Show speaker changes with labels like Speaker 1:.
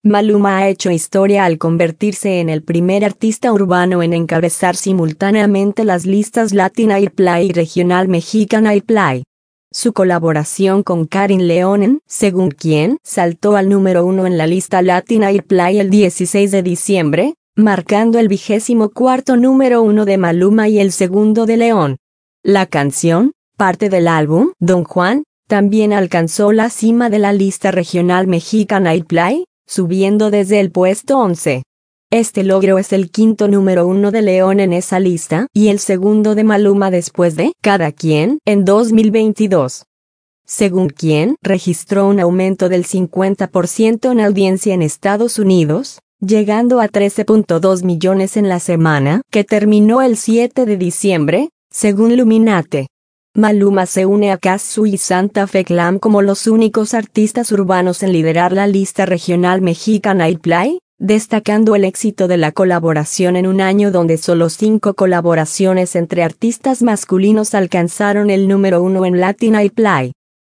Speaker 1: Maluma ha hecho historia al convertirse en el primer artista urbano en encabezar simultáneamente las listas Latin Airplay y Regional Mexican Airplay. Su colaboración con Karin León en Según Quién saltó al número 1 en la lista Latin Airplay el 16 de diciembre, marcando el 24º número 1 de Maluma y el segundo de León. La canción, parte del álbum Don Juan, también alcanzó la cima de la lista Regional Mexican Airplay, subiendo desde el puesto 11. Este logro es el quinto número 1 de León en esa lista y el segundo de Maluma después de Cada Quien en 2022. Según Quién registró un aumento del 50% en audiencia en Estados Unidos, llegando a 13.2 millones en la semana que terminó el 7 de diciembre, según Luminate. Maluma se une a Cazzu y Santa Fe Clan como los únicos artistas urbanos en liderar la lista Regional Mexican Airplay, destacando el éxito de la colaboración en un año donde solo 5 colaboraciones entre artistas masculinos alcanzaron el número 1 en Latin Airplay.